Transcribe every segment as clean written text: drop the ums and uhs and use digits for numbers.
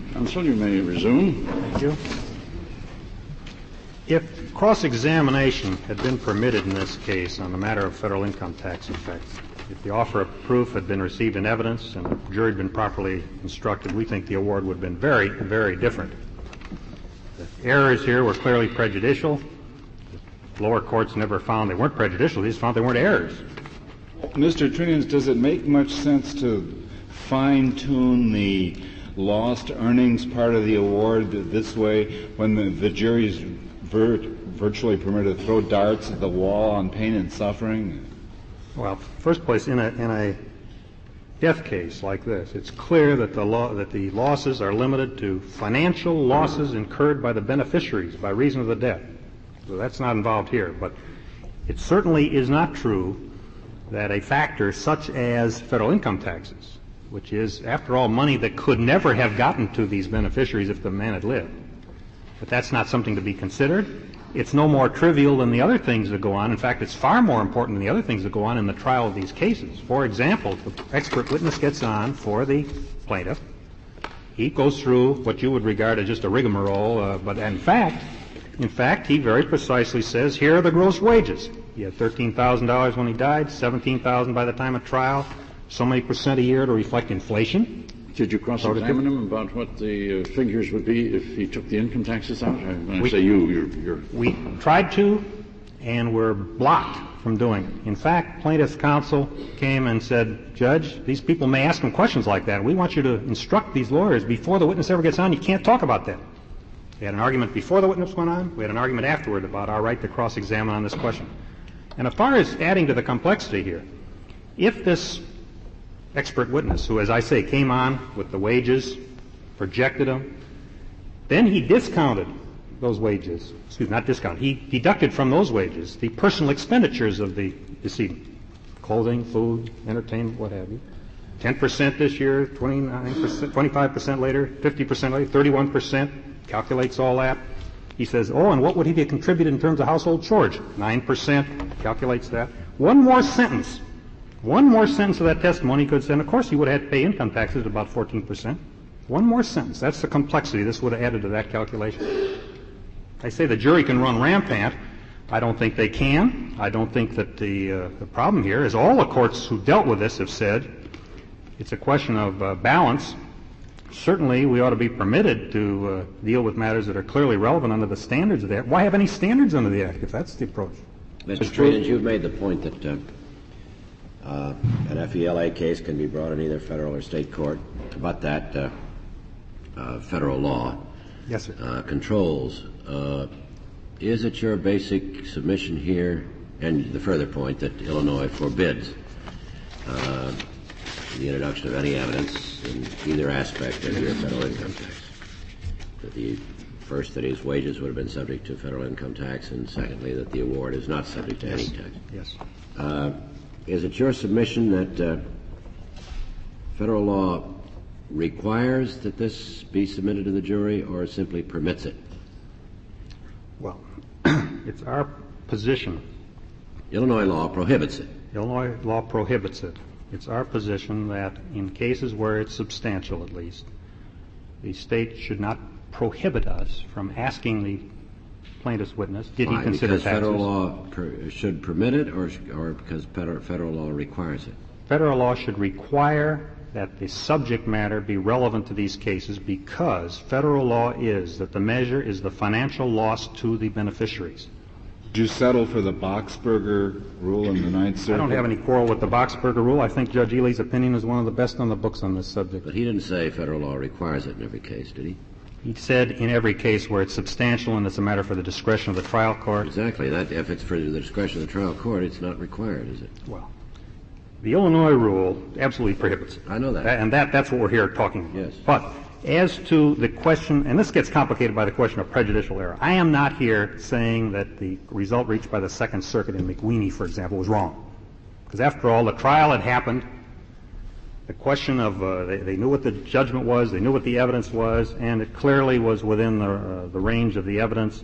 Counsel, you may resume. Thank you. If cross-examination had been permitted in this case on the matter of federal income tax effects, if the offer of proof had been received in evidence and the jury had been properly instructed, we think the award would have been very, very different. The errors here were clearly prejudicial. The lower courts never found they weren't prejudicial. They just found they weren't errors. Mr. Trinians, does it make much sense to fine-tune the lost earnings part of the award this way when the jury's virtually permitted to throw darts at the wall on pain and suffering? Well, first place, in a death case like this, it's clear that the losses are limited to financial losses incurred by the beneficiaries by reason of the death. So that's not involved here. But it certainly is not true that a factor such as federal income taxes, which is, after all, money that could never have gotten to these beneficiaries if the man had lived, but that's not something to be considered. It's no more trivial than the other things that go on. In fact, it's far more important than the other things that go on in the trial of these cases. For example, the expert witness gets on for the plaintiff. He goes through what you would regard as just a rigmarole, but in fact, he very precisely says, here are the gross wages. He had $13,000 when he died, $17,000 by the time of trial, so many percent a year to reflect inflation. Did you cross-examine him about what the figures would be if he took the income taxes out? When I say you're... We tried to, and were blocked from doing it. In fact, plaintiff's counsel came and said, Judge, these people may ask him questions like that. We want you to instruct these lawyers before the witness ever gets on. You can't talk about that. We had an argument before the witness went on. We had an argument afterward about our right to cross-examine on this question. And as far as adding to the complexity here, if this expert witness, who, as I say, came on with the wages, projected them, then he discounted those wages. Not discounted. He deducted from those wages the personal expenditures of the decedent. Clothing, food, entertainment, what have you. 10% this year, 29%, 25% later, 50% later, 31%, calculates all that. He says, and what would he have contributed in terms of household chores? 9%, calculates that. One more sentence of that testimony could say, and of course he would have had to pay income taxes at about 14%. One more sentence. That's the complexity. This would have added to that calculation. I say the jury can run rampant. I don't think they can. I don't think that the problem here is all the courts who dealt with this have said it's a question of balance. Certainly we ought to be permitted to deal with matters that are clearly relevant under the standards of the Act. Why have any standards under the Act if that's the approach? Mr. Trinians, you've made the point that an FELA case can be brought in either federal or state court, but that federal law yes, sir. Controls. Is it your basic submission here, and the further point that Illinois forbids the introduction of any evidence in either aspect of your federal income tax? First, that his wages would have been subject to federal income tax, and secondly, that the award is not subject to any tax. Yes. Is it your submission that federal law requires that this be submitted to the jury or simply permits it? Well, it's our position. Illinois law prohibits it. Illinois law prohibits it. It's our position that in cases where it's substantial, at least, the state should not prohibit us from asking the plaintiff's witness, did he consider because taxes? Federal law should permit it, or because federal law requires it? Federal law should require that the subject matter be relevant to these cases because federal law is that the measure is the financial loss to the beneficiaries. Did you settle for the Boxberger rule in the Ninth Circuit? I don't have any quarrel with the Boxberger rule. I think Judge Ely's opinion is one of the best on the books on this subject. But he didn't say federal law requires it in every case, did he? He said in every case where it's substantial and it's a matter for the discretion of the trial court. Exactly. That if it's for the discretion of the trial court, it's not required, is it? Well, the Illinois rule absolutely prohibits it. I know that. And that's what we're here talking about. Yes. But as to the question, and this gets complicated by the question of prejudicial error, I am not here saying that the result reached by the Second Circuit in McWeeny, for example, was wrong. Because after all, the trial had happened. The question of they knew what the judgment was, they knew what the evidence was, and it clearly was within the range of the evidence.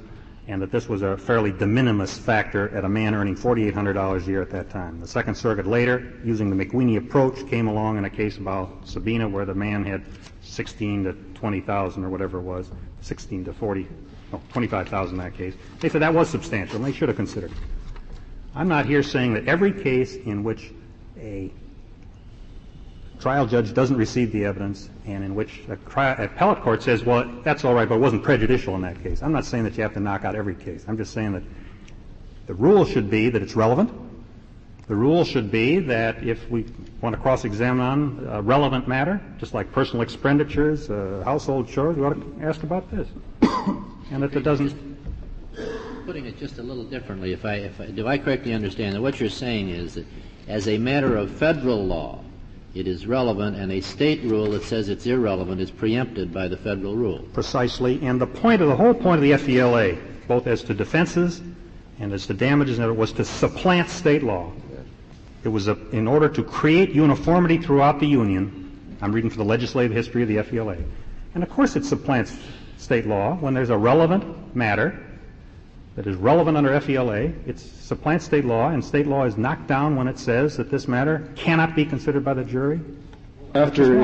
and that this was a fairly de minimis factor at a man earning $4,800 a year at that time. The Second Circuit later, using the McWeeny approach, came along in a case about Sabina where the man had 16 to 20,000 or whatever it was, 16 to 40, no, 25,000 in that case. They said that was substantial, and they should have considered it. I'm not here saying that every case in which a trial judge doesn't receive the evidence and in which a appellate court says, well, that's all right, but it wasn't prejudicial in that case. I'm not saying that you have to knock out every case. I'm just saying that the rule should be that it's relevant. The rule should be that if we want to cross-examine on a relevant matter, just like personal expenditures, household chores, we ought to ask about this. And if it doesn't... Putting it just a little differently, do I correctly understand that what you're saying is that as a matter of federal law, it is relevant, and a state rule that says it's irrelevant is preempted by the federal rule? Precisely. And the whole point of the FVLA, both as to defenses and as to damages, was to supplant state law. It was in order to create uniformity throughout the Union. I'm reading from the legislative history of the FVLA. And of course it supplants state law when there's a relevant matter that is relevant under FVLA. It supplants state law, and state law is knocked down when it says that this matter cannot be considered by the jury. After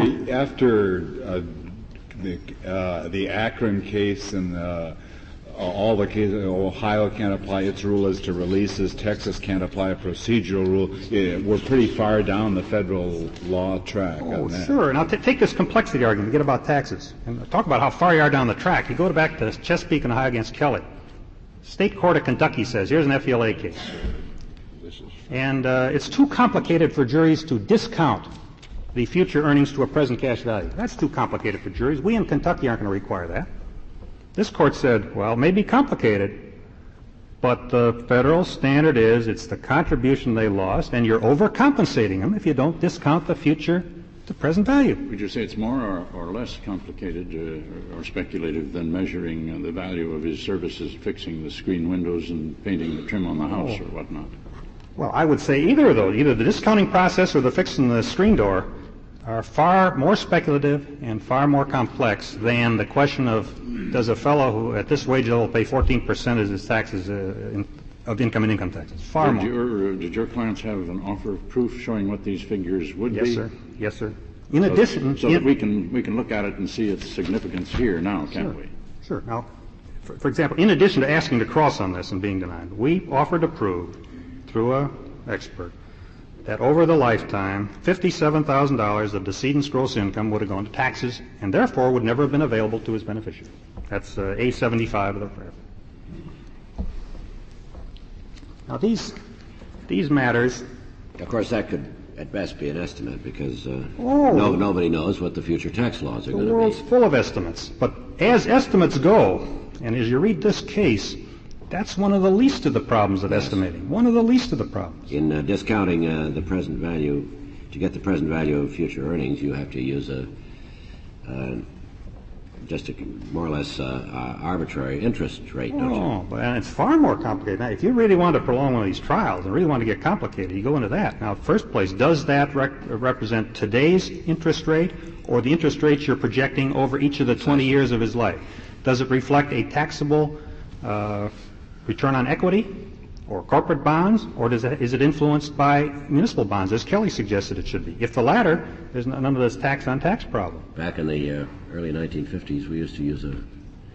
the Akron case and all the cases, Ohio can't apply its rule as to releases, Texas can't apply a procedural rule. We're pretty far down the federal law track on that. Sure. Now take this complexity argument, forget about taxes, and talk about how far you are down the track. You go back to Chesapeake and Ohio against Kelly. State Court of Kentucky says, here's an FVLA case. And it's too complicated for juries to discount the future earnings to a present cash value. That's too complicated for juries. We in Kentucky aren't going to require that. This court said, well, it may be complicated, but the federal standard is it's the contribution they lost, and you're overcompensating them if you don't discount the future to present value. Would you say it's more or less complicated or speculative than measuring the value of his services, fixing the screen windows and painting the trim on the house or whatnot? Well, I would say either of those, either the discounting process or the fixing the screen door, are far more speculative and far more complex than the question of does a fellow who at this wage level pay 14% as his taxes of income and income taxes. Far more. Did your clients have an offer of proof showing what these figures would be? Yes, sir. Yes, sir. In addition, so that we can look at it and see its significance here now, can't we? Sure. Now, for example, in addition to asking to cross on this and being denied, we offered to prove through an expert that over the lifetime, $57,000 of decedent's gross income would have gone to taxes and therefore would never have been available to his beneficiary. That's A75 of the prayer. Now, these matters... Of course, that could at best be an estimate because nobody knows what the future tax laws are going to be. The world's full of estimates. But as estimates go, and as you read this case, that's one of the least of the problems of estimating. One of the least of the problems. In discounting the present value, to get the present value of future earnings, you have to use just a more or less arbitrary interest rate, don't you? Oh, and it's far more complicated. Now, if you really want to prolong one of these trials and really want to get complicated, you go into that. Now, first place, does that represent today's interest rate or the interest rates you're projecting over each of the 20 years of his life? Does it reflect a taxable return on equity or corporate bonds, or is it influenced by municipal bonds, as Kelly suggested it should be? If the latter, there's none of this tax-on-tax problem. Back in the early 1950s, we used to use a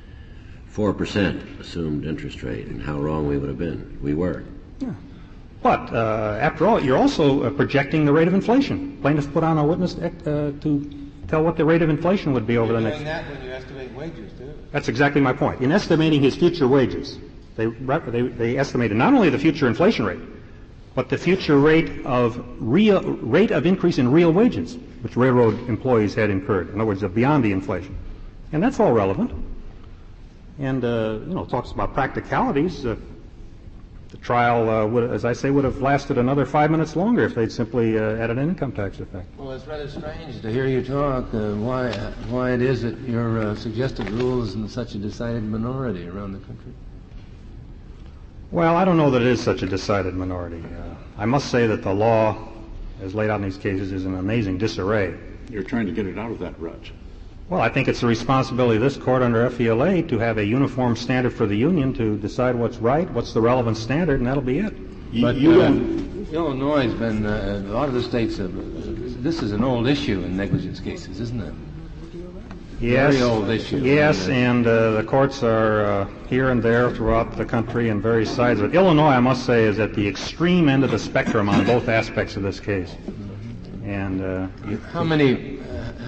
4% assumed interest rate, and how wrong we would have been. We were. Yeah. But, after all, you're also projecting the rate of inflation. Plaintiffs put on a witness to tell what the rate of inflation would be over the next... You're doing that when you estimate wages, too. That's exactly my point. In estimating his future wages, they estimated not only the future inflation rate, but the future rate of increase in real wages, which railroad employees had incurred. In other words, beyond the inflation. And that's all relevant. And, it talks about practicalities. The trial, as I say, would have lasted another 5 minutes longer if they'd simply added an income tax effect. Well, it's rather strange to hear you talk why it is that your suggested rule is in such a decided minority around the country. Well, I don't know that it is such a decided minority. I must say that the law, as laid out in these cases, is in amazing disarray. You're trying to get it out of that rut. Well, I think it's the responsibility of this court under FELA to have a uniform standard for the union to decide what's right, what's the relevant standard, and that'll be it. But Illinois has been, a lot of the states have, this is an old issue in negligence cases, isn't it? Yes. Very old issue. Yes, and the courts are here and there throughout the country and various sides of it. Illinois, I must say, is at the extreme end of the spectrum on both aspects of this case. And how many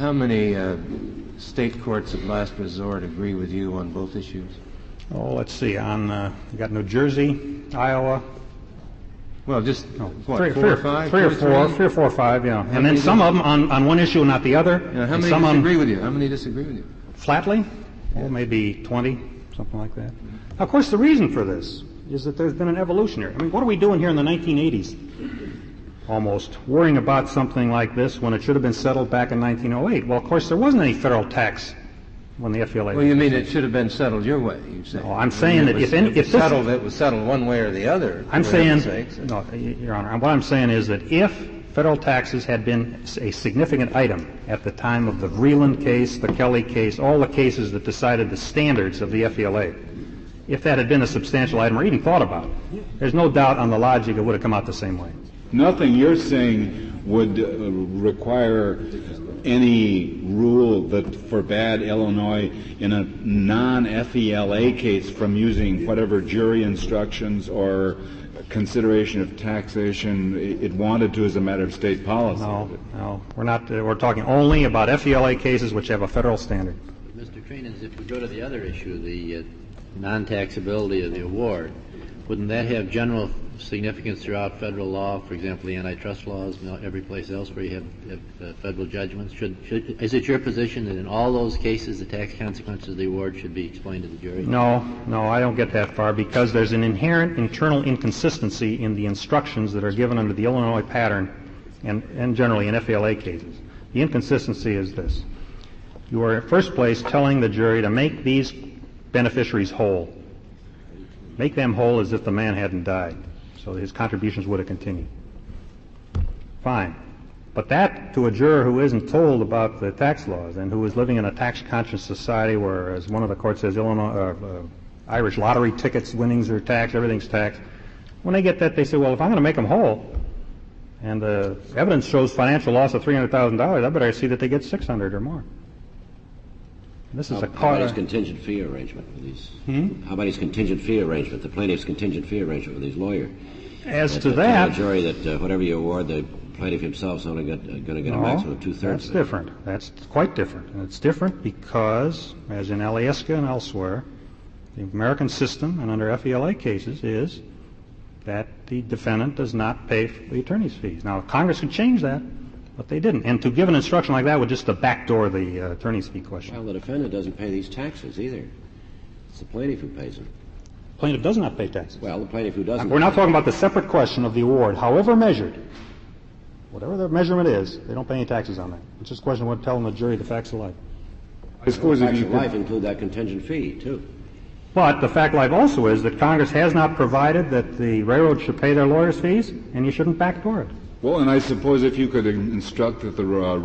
state courts of last resort agree with you on both issues? Oh, let's see. You got New Jersey, Iowa. Well, just three or four or five, yeah. And then some of them on one issue and not the other. How many disagree with you? How many disagree with you? Flatly? Well, maybe 20, something like that. Now, of course, the reason for this is that there's been an evolution here. I mean, what are we doing here in the 1980s? Almost worrying about something like this when it should have been settled back in 1908. Well, of course, there wasn't any federal tax when the FELA. Well, you mean it should have been settled your way? You say? Oh, I'm saying that if it was settled one way or the other. I'm saying, no, Your Honor. What I'm saying is that if federal taxes had been a significant item at the time of the Vreeland case, the Kelly case, all the cases that decided the standards of the FELA, if that had been a substantial item or even thought about, there's no doubt on the logic it would have come out the same way. Nothing you're saying would require any rule that forbade Illinois in a non-FELA case from using whatever jury instructions or consideration of taxation it wanted to as a matter of state policy. No, we're not. We're talking only about FELA cases which have a federal standard. Mr. Trenins, if we go to the other issue, the non-taxability of the award, wouldn't that have general significance throughout federal law? For example, the antitrust laws, every place else where you have federal judgments. Is it your position that in all those cases the tax consequences of the award should be explained to the jury? No, I don't get that far because there's an inherent internal inconsistency in the instructions that are given under the Illinois pattern and generally in FELA cases. The inconsistency is this. You are, in first place, telling the jury to make these beneficiaries whole. Make them whole as if the man hadn't died, so his contributions would have continued. Fine. But that, to a juror who isn't told about the tax laws and who is living in a tax-conscious society where, as one of the courts says, Irish lottery tickets, winnings are taxed, everything's taxed, when they get that, they say, well, if I'm going to make them whole, and the evidence shows financial loss of $300,000, I better see that they get $600 or more. This is How about his contingent fee arrangement for these? How about his contingent fee arrangement, the plaintiff's contingent fee arrangement with these lawyers? As to that, the jury that whatever you award, the plaintiff himself is only going to get a maximum of 2/3. That's different. That's quite different. And it's different because, as in Alyeska and elsewhere, the American system, and under FELA cases, is that the defendant does not pay for the attorney's fees. Now, Congress could change that, but they didn't. And to give an instruction like that would just backdoor the attorney's fee question. Well, the defendant doesn't pay these taxes either. It's the plaintiff who pays them. The plaintiff does not pay taxes. Well, the plaintiff who doesn't. We're not talking about the separate question of the award, however measured. Whatever the measurement is, they don't pay any taxes on that. It's just a question of what telling the jury the facts of life. I suppose if facts you of life include that contingent fee, too. But the fact of life also is that Congress has not provided that the railroad should pay their lawyers' fees, and you shouldn't backdoor it. Well, and I suppose if you could instruct that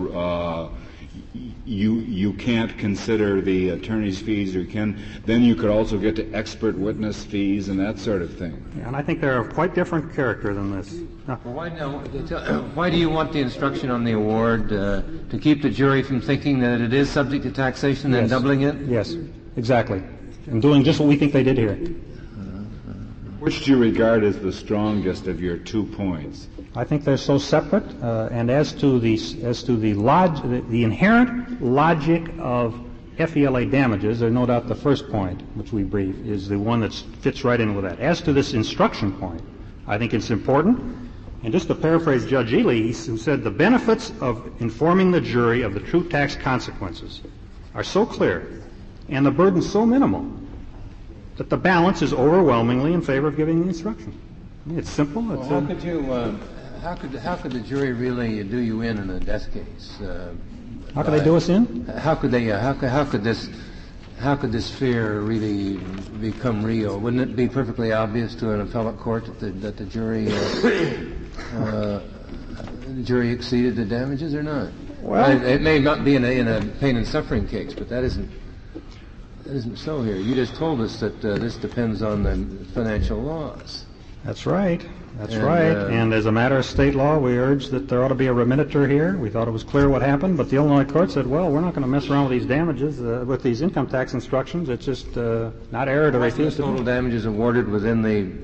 you can't consider the attorney's fees, then you could also get to expert witness fees and that sort of thing. Yeah, and I think they're of quite different character than this. Well, why do you want the instruction on the award to keep the jury from thinking that it is subject to taxation and doubling it? Yes, exactly. And doing just what we think they did here. Which do you regard as the strongest of your 2 points? I think they're so separate. And as to the inherent logic of FELA damages, there's no doubt the first point, which we briefed, is the one that fits right in with that. As to this instruction point, I think it's important. And just to paraphrase Judge Ely, who said the benefits of informing the jury of the true tax consequences are so clear and the burden so minimal that the balance is overwhelmingly in favor of giving the instruction. I mean, it's simple. Well, how could the jury really do you in a death case? How could they do us in? How could they? How could this fear really become real? Wouldn't it be perfectly obvious to an appellate court that the jury exceeded the damages or not? Well, it may not be in a pain and suffering case, but that isn't so here. You just told us that this depends on the financial laws. that's right. That's right. And as a matter of state law, we urged that there ought to be a remediator here. We thought it was clear what happened, but the Illinois court said, well, we're not going to mess around with these damages, with these income tax instructions. It's just not error to refuse to do Total it. damages awarded within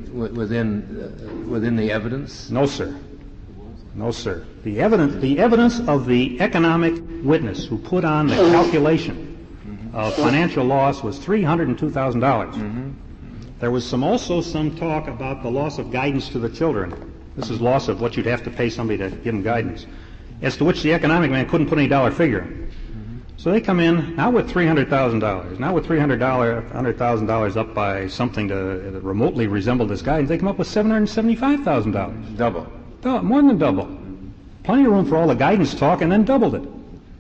the evidence? No, sir. No, sir. The evidence of the economic witness who put on the calculation of financial loss was $302,000. There was also some talk about the loss of guidance to the children. This is loss of what you'd have to pay somebody to give them guidance, as to which the economic man couldn't put any dollar figure. So they come in, not with $300,000, not with $100,000 up by something that remotely resembled this guidance. They come up with $775,000. Double. More than double. Plenty of room for all the guidance talk, and then doubled it.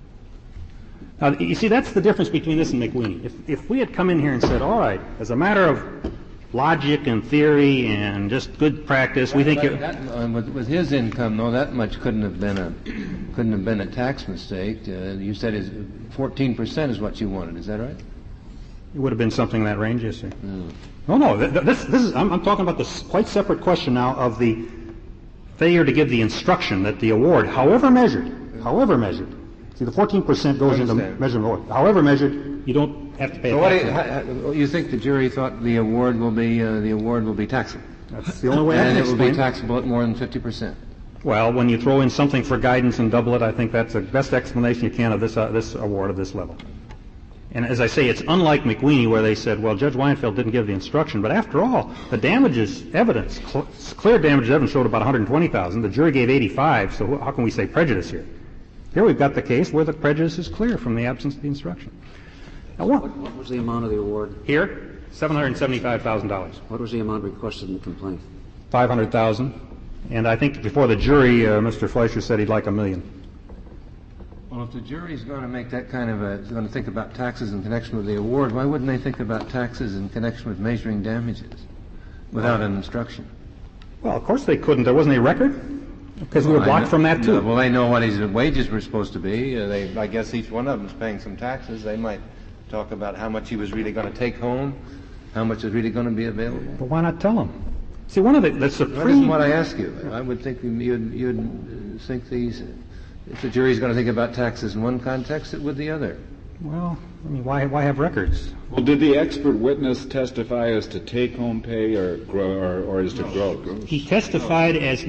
Now, you see, that's the difference between this and McWeeny. If we had come in here and said, all right, as a matter of logic and theory and just good practice, we think with his income, though, that much couldn't have been a tax mistake. You said 14% is what you wanted. Is that right? It would have been something in that range, yes, sir. No. This is I'm talking about this quite separate question now of the failure to give the instruction that the award, however measured, see, the 14% goes into measurement. However measured, you don't have to pay tax. You think the jury thought the award will be taxable? That's the only way I can and it explain. will be taxable at more than 50%. Well, when you throw in something for guidance and double it, I think that's the best explanation you can of this award of this level. And as I say, it's unlike McWeeny, where they said, well, Judge Weinfeld didn't give the instruction, but after all, the damages evidence, clear damages evidence showed about $120,000. The jury gave $85,000, so how can we say prejudice here? Here we've got the case where the prejudice is clear from the absence of the instruction. Now, what was the amount of the award? Here, $775,000. What was the amount requested in the complaint? $500,000. And I think before the jury, Mr. Fleischer said he'd like $1 million. Well, if the jury's going to make that kind of going to think about taxes in connection with the award, why wouldn't they think about taxes in connection with measuring damages without an instruction? Well, of course they couldn't. There wasn't a record, because we were blocked from that too. Well, they know what his wages were supposed to be. I guess each one of them is paying some taxes. They might talk about how much he was really going to take home, how much is really going to be available. But why not tell them? See, one of the supreme... That isn't what I ask you. I would think you'd think these... If the jury's going to think about taxes in one context, it would the other. Well, I mean, why have records? Well, did the expert witness testify as to take-home pay or as to gross? He testified as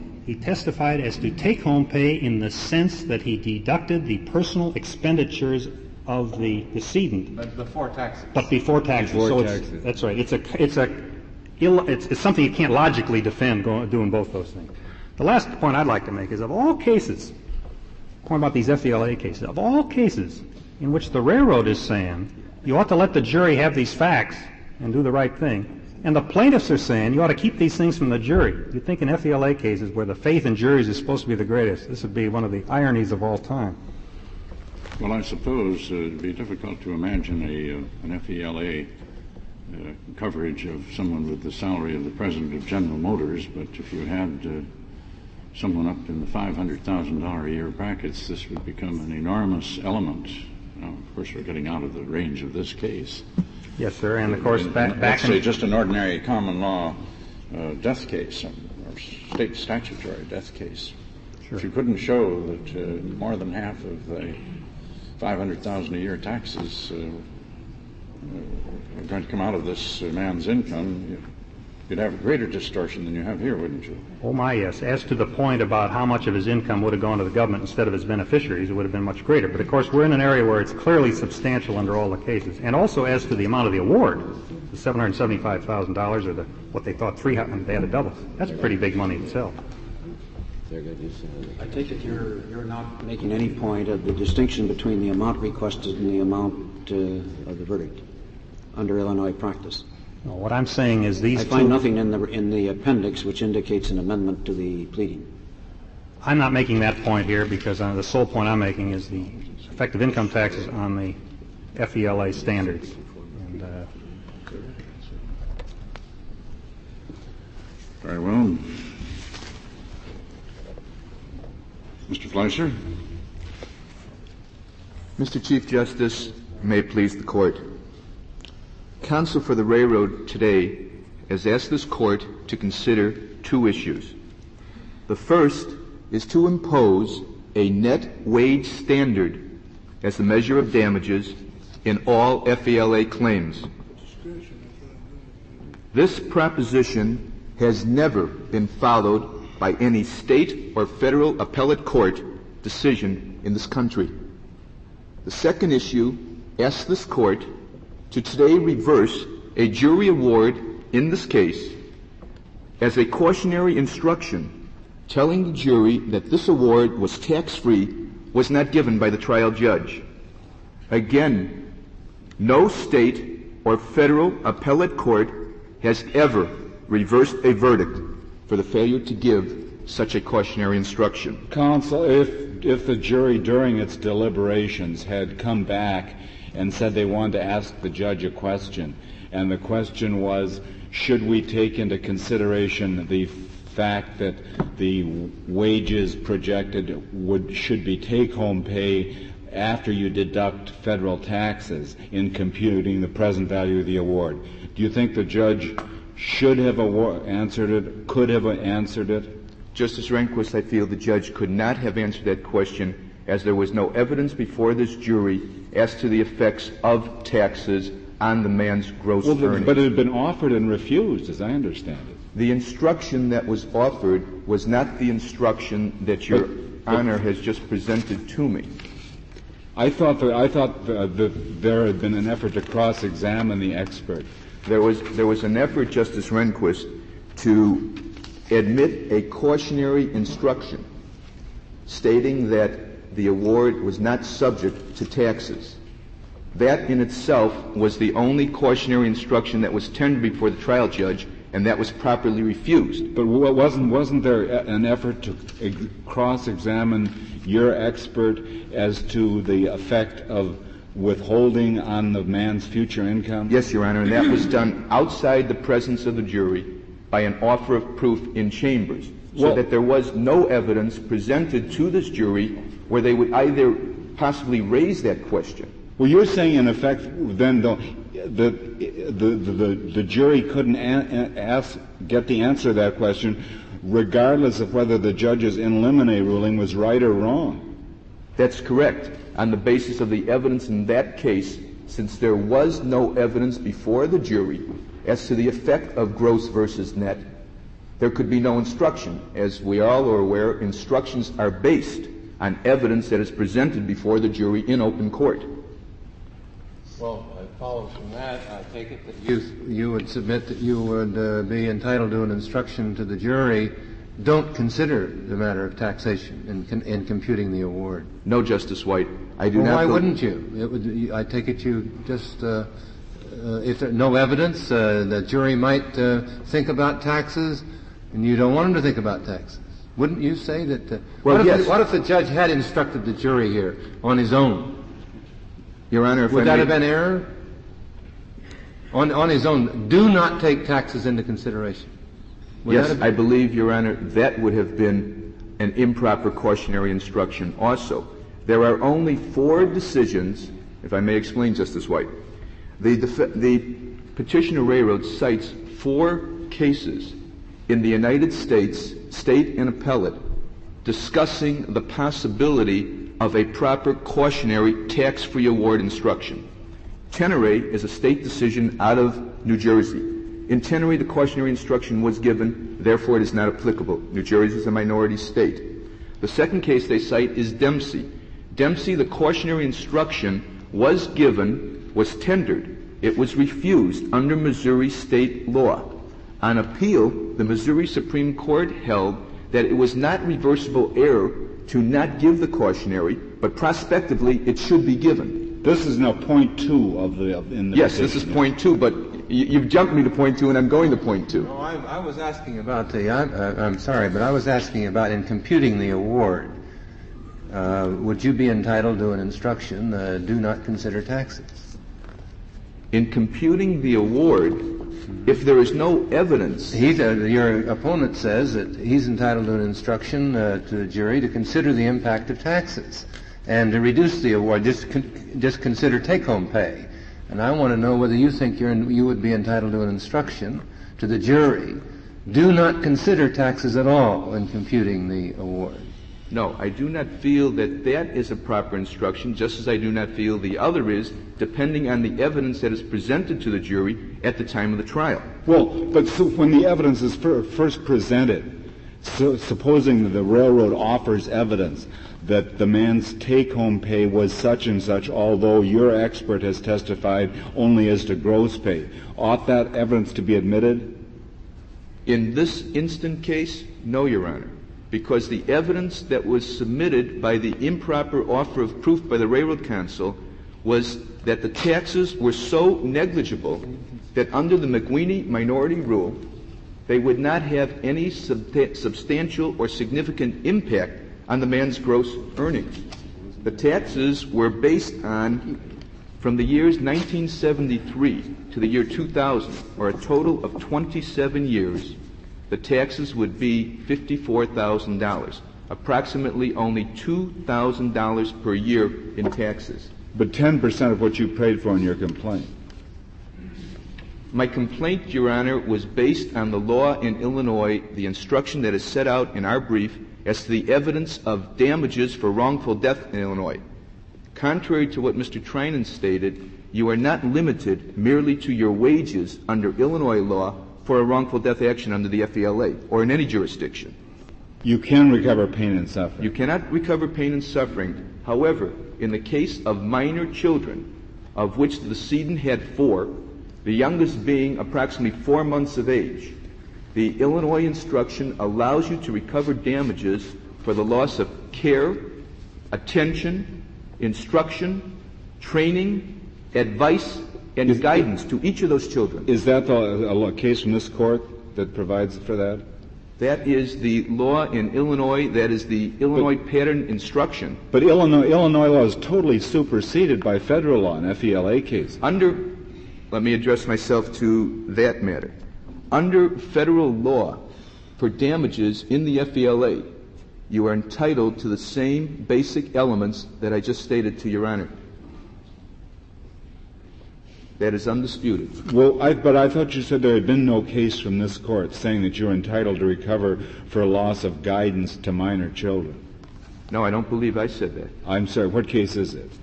to take-home pay in the sense that he deducted the personal expenditures of the decedent. But before taxes. Before taxes. That's right. It's something you can't logically defend doing both those things. The last point I'd like to make is, of all cases, point about these FELA cases, of all cases in which the railroad is saying you ought to let the jury have these facts and do the right thing, and the plaintiffs are saying you ought to keep these things from the jury. You'd think in FELA cases where the faith in juries is supposed to be the greatest, this would be one of the ironies of all time. Well, I suppose it would be difficult to imagine an FELA coverage of someone with the salary of the president of General Motors, but if you had someone up in the $500,000 a year brackets, this would become an enormous element. Now, of course, we're getting out of the range of this case. Yes, sir, and of course back let's say just an ordinary common law death case or state statutory death case. Sure. If you couldn't show that more than half of the $500,000 a year taxes are going to come out of this man's income, you'd have a greater distortion than you have here, wouldn't you? Oh, my, yes. As to the point about how much of his income would have gone to the government instead of his beneficiaries, it would have been much greater. But, of course, we're in an area where it's clearly substantial under all the cases. And also as to the amount of the award, the $775,000 or what they thought $300,000, they had to double. That's pretty big money itself. I take it you're not making any point of the distinction between the amount requested and the amount of the verdict under Illinois practice. No, what I'm saying is these I find nothing in the appendix which indicates an amendment to the pleading. I'm not making that point here because the sole point I'm making is the effective income taxes on the FELA standards. And, very well. Mr. Fleischer? Mr. Chief Justice, may it please the Court. Counsel for the railroad today has asked this Court to consider two issues. The first is to impose a net wage standard as the measure of damages in all FELA claims. This proposition has never been followed by any state or federal appellate court decision in this country. The second issue asks this Court to today reverse a jury award in this case as a cautionary instruction telling the jury that this award was tax-free was not given by the trial judge. Again, no state or federal appellate court has ever reversed a verdict for the failure to give such a cautionary instruction. Counsel, if the jury during its deliberations had come back and said they wanted to ask the judge a question, and the question was, should we take into consideration the fact that the wages projected should be take-home pay after you deduct federal taxes in computing the present value of the award, do you think the judge should have answered it, could have answered it? Justice Rehnquist, I feel the judge could not have answered that question as there was no evidence before this jury as to the effects of taxes on the man's gross earnings. But it had been offered and refused, as I understand it. The instruction that was offered was not the instruction that Your Honor has just presented to me. I thought that there had been an effort to cross-examine the expert. There was an effort, Justice Rehnquist, to admit a cautionary instruction stating that the award was not subject to taxes. That in itself was the only cautionary instruction that was tendered before the trial judge, and that was properly refused. But wasn't there an effort to cross-examine your expert as to the effect of withholding on the man's future income? Yes, Your Honor, and that was done outside the presence of the jury by an offer of proof in chambers, so that there was no evidence presented to this jury where they would either possibly raise that question. Well, you're saying, in effect, then, though, the jury couldn't get the answer to that question regardless of whether the judge's in limine ruling was right or wrong. That's correct. On the basis of the evidence in that case, since there was no evidence before the jury as to the effect of gross versus net, there could be no instruction. As we all are aware, instructions are based on evidence that is presented before the jury in open court. Well, it follows from that, I take it that you would submit that you would be entitled to an instruction to the jury, don't consider the matter of taxation in computing the award. No, Justice White, I do not. Why wouldn't you? I take it you just, if there's no evidence, the jury might think about taxes, and you don't want them to think about taxes. Wouldn't you say that? What if the judge had instructed the jury here on his own? Your Honor, would that have been error? On his own, do not take taxes into consideration. Yes, I believe, Your Honor, that would have been an improper cautionary instruction also. There are only 4 decisions, if I may explain, Justice White. The petitioner railroad cites 4 cases in the United States, state and appellate, discussing the possibility of a proper cautionary tax-free award instruction. Teneray is a state decision out of New Jersey. In Teneray, the cautionary instruction was given, therefore it is not applicable. New Jersey is a minority state. The second case they cite is Dempsey. Dempsey, the cautionary instruction was given, was tendered. It was refused under Missouri state law. On appeal, the Missouri Supreme Court held that it was not reversible error to not give the cautionary, but prospectively it should be given. This is now point 2 of the Yes, this is point 2, but you've jumped me to point 2, and I'm going to point 2. No, I was asking about I'm sorry, but I was asking about in computing the award. Would you be entitled to an instruction, do not consider taxes? In computing the award, if there is no evidence... your opponent says that he's entitled to an instruction to the jury to consider the impact of taxes. and to reduce the award, just consider take-home pay. And I want to know whether you think you would be entitled to an instruction to the jury, do not consider taxes at all when computing the award. No, I do not feel that that is a proper instruction, just as I do not feel the other is, depending on the evidence that is presented to the jury at the time of the trial. Well, but so when the evidence is first presented, supposing that the railroad offers evidence that the man's take-home pay was such and such, although your expert has testified only as to gross pay, ought that evidence to be admitted? In this instant case, no, Your Honor, because the evidence that was submitted by the improper offer of proof by the Railroad Counsel was that the taxes were so negligible that under the McWeeny minority rule, they would not have any substantial or significant impact on the man's gross earnings. The taxes were based on, from the years 1973 to the year 2000, or a total of 27 years, the taxes would be $54,000, approximately only $2,000 per year in taxes. But 10% of what you paid for in your complaint. My complaint, Your Honor, was based on the law in Illinois, the instruction that is set out in our brief as to the evidence of damages for wrongful death in Illinois. Contrary to what Mr. Trinan stated, you are not limited merely to your wages under Illinois law for a wrongful death action under the FELA or in any jurisdiction. You can recover pain and suffering. You cannot recover pain and suffering. However, in the case of minor children, of which the decedent had 4, the youngest being approximately 4 months of age, the Illinois instruction allows you to recover damages for the loss of care, attention, instruction, training, advice, and guidance to each of those children. Is that a case from this court that provides for that? That is the law in Illinois. That is the Illinois pattern instruction. But Illinois law is totally superseded by federal law in FELA cases. Let me address myself to that matter. Under federal law, for damages in the FELA, you are entitled to the same basic elements that I just stated to Your Honor. That is undisputed. Well, but I thought you said there had been no case from this court saying that you're entitled to recover for a loss of guidance to minor children. No, I don't believe I said that. I'm sorry, what case is it?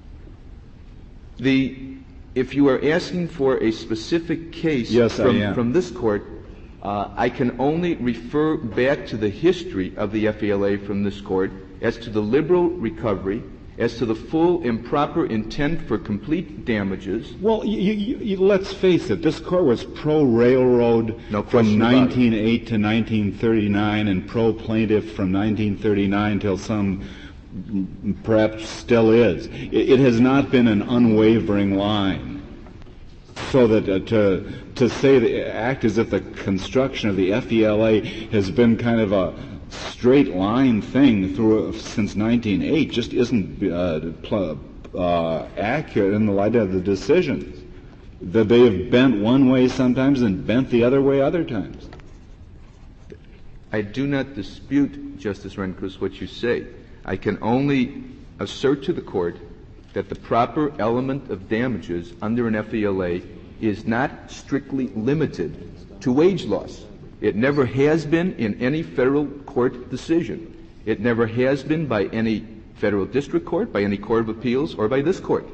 If you are asking for a specific case from this court, I can only refer back to the history of the FELA from this court as to the liberal recovery, as to the full improper intent for complete damages. Well, let's face it, this court was pro-railroad from 1908 to 1939 and pro-plaintiff from 1939 till some perhaps still is. It has not been an unwavering line. So that to say act as if the construction of the FELA has been kind of a straight line thing since 1908 just isn't accurate in the light of the decisions. That they have bent one way sometimes and bent the other way other times. I do not dispute, Justice Rehnquist, what you say. I can only assert to the court that the proper element of damages under an FELA is not strictly limited to wage loss. It never has been in any federal court decision. It never has been by any federal district court, by any court of appeals, or by this court.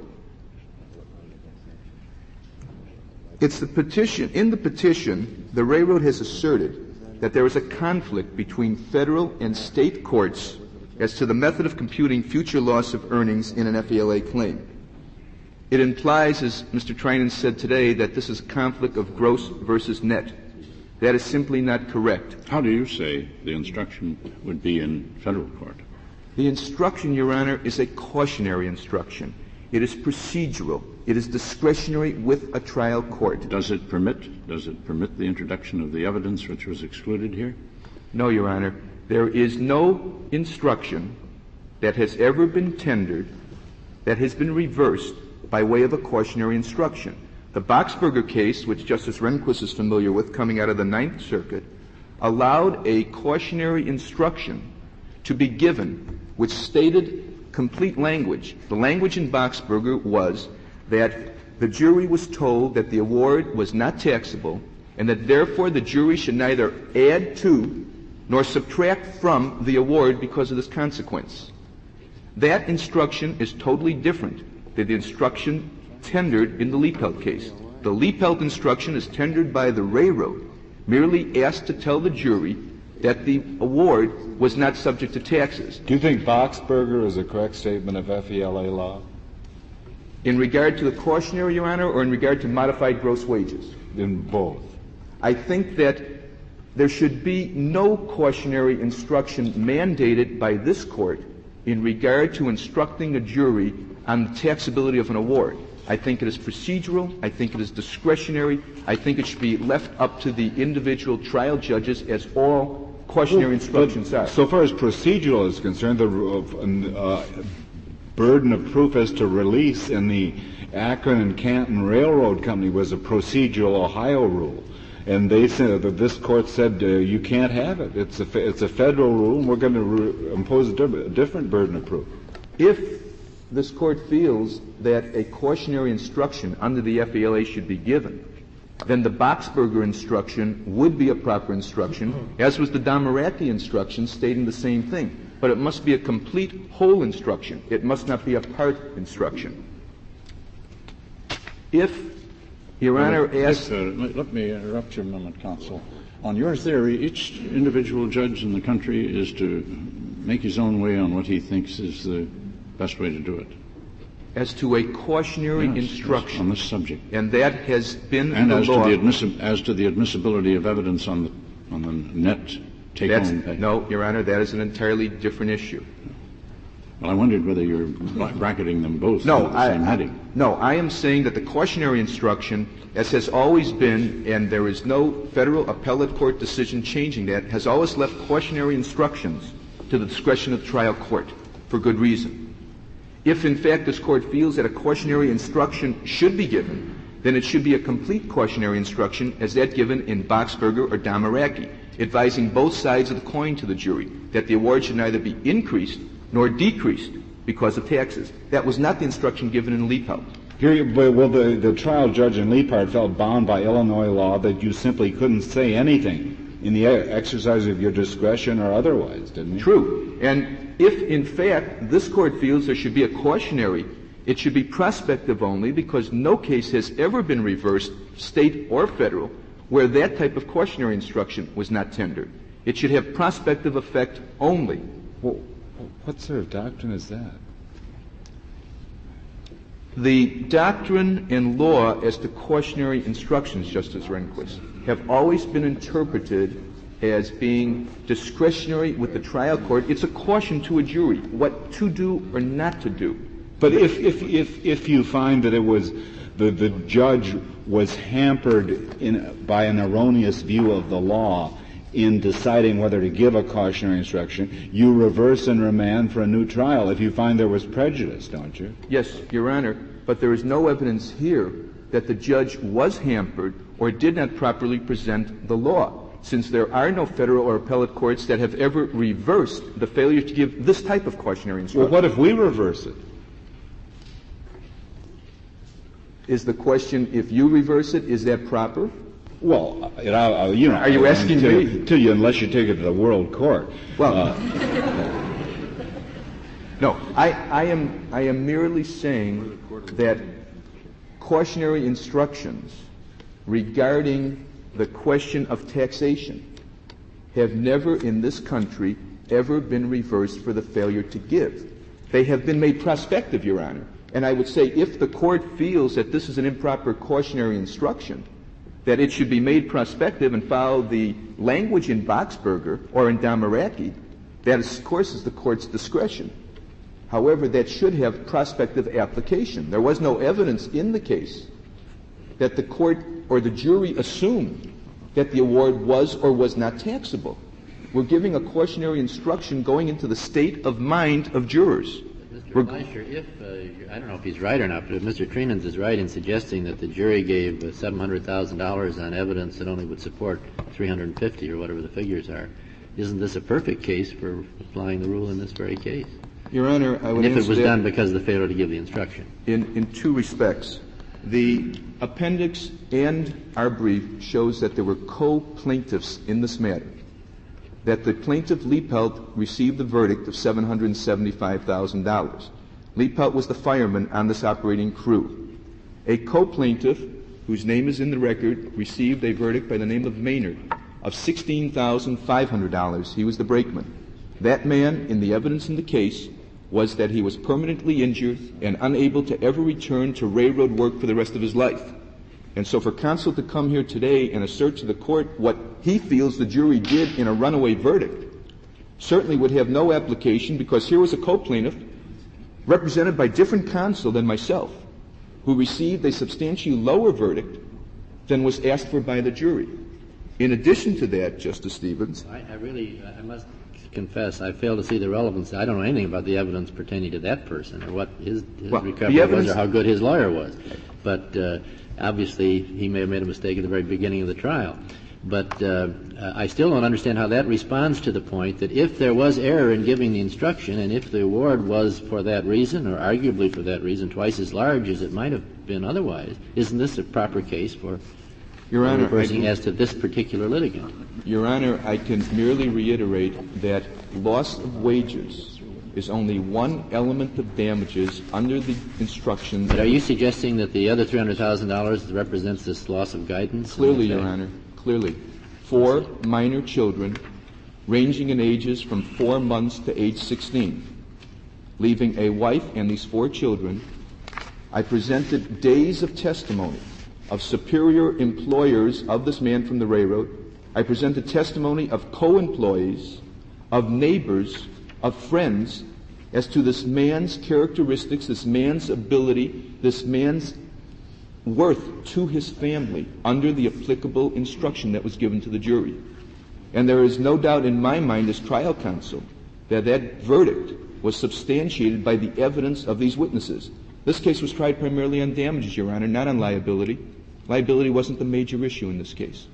It's the petition. In the petition, the railroad has asserted that there is a conflict between federal and state courts as to the method of computing future loss of earnings in an FELA claim. It implies, as Mr. Trinan said today, that this is a conflict of gross versus net. That is simply not correct. How do you say the instruction would be in federal court? The instruction, Your Honor, is a cautionary instruction. It is procedural. It is discretionary with a trial court. Does it permit the introduction of the evidence which was excluded here? No, Your Honor. There is no instruction that has ever been tendered that has been reversed by way of a cautionary instruction. The Boxberger case, which Justice Rehnquist is familiar with, coming out of the Ninth Circuit, allowed a cautionary instruction to be given which stated complete language. The language in Boxberger was that the jury was told that the award was not taxable and that therefore the jury should neither add to nor subtract from the award because of this consequence. That instruction is totally different than the instruction tendered in the Liepelt case. The Liepelt instruction is tendered by the railroad, merely asked to tell the jury that the award was not subject to taxes. Do you think Boxberger is a correct statement of FELA law? In regard to the cautionary, Your Honor, or in regard to modified gross wages? In both. I think that there should be no cautionary instruction mandated by this Court in regard to instructing a jury on the taxability of an award. I think it is procedural. I think it is discretionary. I think it should be left up to the individual trial judges, as all cautionary instructions are. So far as procedural is concerned, the burden of proof as to release in the Akron and Canton Railroad Company was a procedural Ohio rule. And they said that this court said you can't have it. It's a federal rule, and we're going to impose a different burden of proof. If this court feels that a cautionary instruction under the FELA should be given, then the Boxberger instruction would be a proper instruction, as was the Damerati instruction stating the same thing. But it must be a complete whole instruction. It must not be a part instruction. If Your Honor asks... let me interrupt you a moment, counsel. On your theory, each individual judge in the country is to make his own way on what he thinks is the best way to do it. As to a cautionary instruction. Yes, on this subject. And that has been and the law. As to the admissibility of evidence on the net take-home pay. No, Your Honor, that is an entirely different issue. Well, I wondered whether you're bracketing them both no, under the same heading. No, I am saying that the cautionary instruction, as has always been, and there is no federal appellate court decision changing that, has always left cautionary instructions to the discretion of the trial court for good reason. If, in fact, this court feels that a cautionary instruction should be given, then it should be a complete cautionary instruction as that given in Boxberger or Dameraki, advising both sides of the coin to the jury that the award should neither be increased nor decreased because of taxes. That was not the instruction given in Liepelt. Well, the trial judge in Liepelt felt bound by Illinois law that you simply couldn't say anything in the exercise of your discretion or otherwise, didn't he? True. And if, in fact, this court feels there should be a cautionary, it should be prospective only because no case has ever been reversed, state or federal, where that type of cautionary instruction was not tendered. It should have prospective effect only. Well, what sort of doctrine is that? The doctrine and law as to cautionary instructions, Justice Rehnquist, have always been interpreted as being discretionary with the trial court. It's a caution to a jury what to do or not to do. But if you find that it was the judge was hampered by an erroneous view of the law in deciding whether to give a cautionary instruction, you reverse and remand for a new trial if you find there was prejudice, don't you? Yes, Your Honor, but there is no evidence here that the judge was hampered or did not properly present the law, since there are no federal or appellate courts that have ever reversed the failure to give this type of cautionary instruction. Well, what if we reverse it? Is the question, if you reverse it, is that proper? Well, are you asking me? To you, unless you take it to the world court. Well, no. I am merely saying that cautionary instructions regarding the question of taxation have never in this country ever been reversed for the failure to give. They have been made prospective, Your Honor. And I would say if the court feels that this is an improper cautionary instruction, that it should be made prospective and follow the language in Boxberger or in Dameraki, that, of course, is the court's discretion. However, that should have prospective application. There was no evidence in the case that the court or the jury assumed that the award was or was not taxable. We're giving a cautionary instruction going into the state of mind of jurors. Mr. Fleischer, I don't know if he's right or not, but if Mr. Trenans is right in suggesting that the jury gave $700,000 on evidence that only would support $350 or whatever the figures are, isn't this a perfect case for applying the rule in this very case? Your Honor, I would and if answer it was that done because of the failure to give the instruction. in two respects. The appendix and our brief shows that there were co-plaintiffs in this matter, that the plaintiff Liepelt received the verdict of $775,000. Liepelt was the fireman on this operating crew. A co-plaintiff, whose name is in the record, received a verdict by the name of Maynard of $16,500. He was the brakeman. That man, in the evidence in the case, was that he was permanently injured and unable to ever return to railroad work for the rest of his life. And so for counsel to come here today and assert to the court what he feels the jury did in a runaway verdict certainly would have no application, because here was a co-plaintiff represented by different counsel than myself who received a substantially lower verdict than was asked for by the jury. In addition to that, Justice Stevens, I must confess, I fail to see the relevance. I don't know anything about the evidence pertaining to that person or what his recovery was or how good his lawyer was. But obviously he may have made a mistake at the very beginning of the trial. But I still don't understand how that responds to the point that if there was error in giving the instruction, and if the award was for that reason, or arguably for that reason, twice as large as it might have been otherwise, isn't this a proper case for Your Honor, reversing as to this particular litigant? Your Honor, I can merely reiterate that loss of wages is only one element of damages under the instructions. But are you suggesting that the other $300,000 represents this loss of guidance? Clearly, Your Honor, clearly. 4 minor children ranging in ages from 4 months to age 16, leaving a wife and these 4 children. I presented days of testimony of superior employers of this man from the railroad. I presented testimony of co-employees, of neighbors, of friends, as to this man's characteristics, this man's ability, this man's worth to his family under the applicable instruction that was given to the jury. And there is no doubt in my mind as trial counsel that that verdict was substantiated by the evidence of these witnesses. This case was tried primarily on damages, Your Honor, not on liability. Liability wasn't the major issue in this case.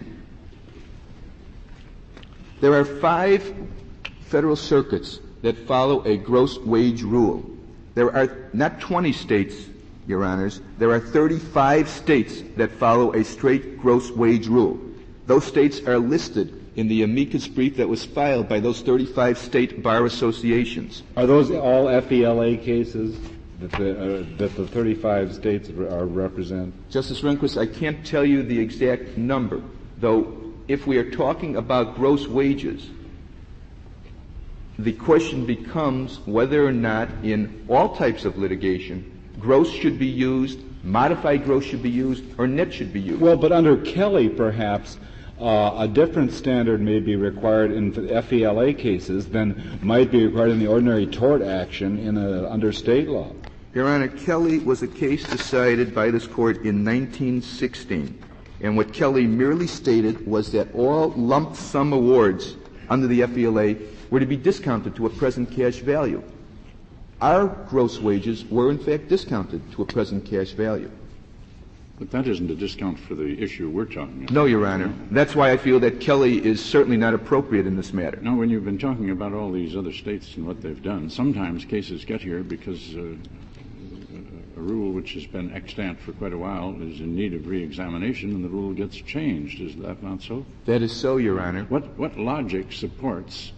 There are 5 federal circuits that follow a gross wage rule. There are not 20 states, Your Honors. There are 35 states that follow a straight gross wage rule. Those states are listed in the amicus brief that was filed by those 35 state bar associations. Are those all FELA cases that the 35 states represent? Justice Rehnquist, I can't tell you the exact number, though if we are talking about gross wages, the question becomes whether or not in all types of litigation gross should be used, modified gross should be used, or net should be used. Well, but under Kelly, perhaps, a different standard may be required in FELA cases than might be required in the ordinary tort action under state law. Your Honor, Kelly was a case decided by this Court in 1916, and what Kelly merely stated was that all lump sum awards under the FELA were to be discounted to a present cash value. Our gross wages were, in fact, discounted to a present cash value. But that isn't a discount for the issue we're talking about. No, Your Honor. That's why I feel that Kelly is certainly not appropriate in this matter. Now, when you've been talking about all these other states and what they've done, sometimes cases get here because a rule which has been extant for quite a while is in need of re-examination, and the rule gets changed. Is that not so? That is so, Your Honor. What logic supports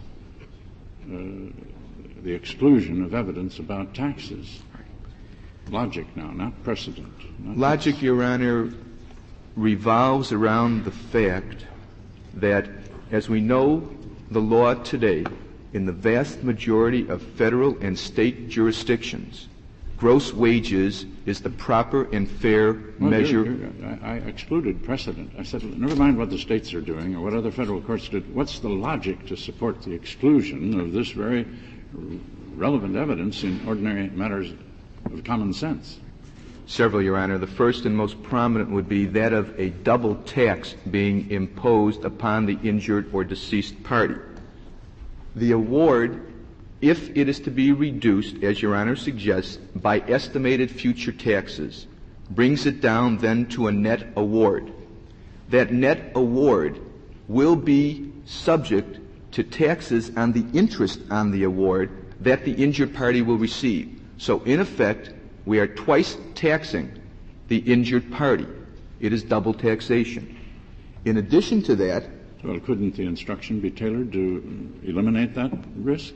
the exclusion of evidence about taxes? Logic now, not precedent. Logic, Your Honor, revolves around the fact that, as we know the law today, in the vast majority of federal and state jurisdictions, gross wages is the proper and fair measure. I excluded precedent. I said, never mind what the states are doing or what other federal courts did. What's the logic to support the exclusion of this very relevant evidence in ordinary matters of common sense? Several, Your Honor. The first and most prominent would be that of a double tax being imposed upon the injured or deceased party. The award, if it is to be reduced, as Your Honor suggests, by estimated future taxes, brings it down then to a net award. That net award will be subject to taxes on the interest on the award that the injured party will receive. So, in effect, we are twice taxing the injured party. It is double taxation. In addition to that, well, couldn't the instruction be tailored to eliminate that risk?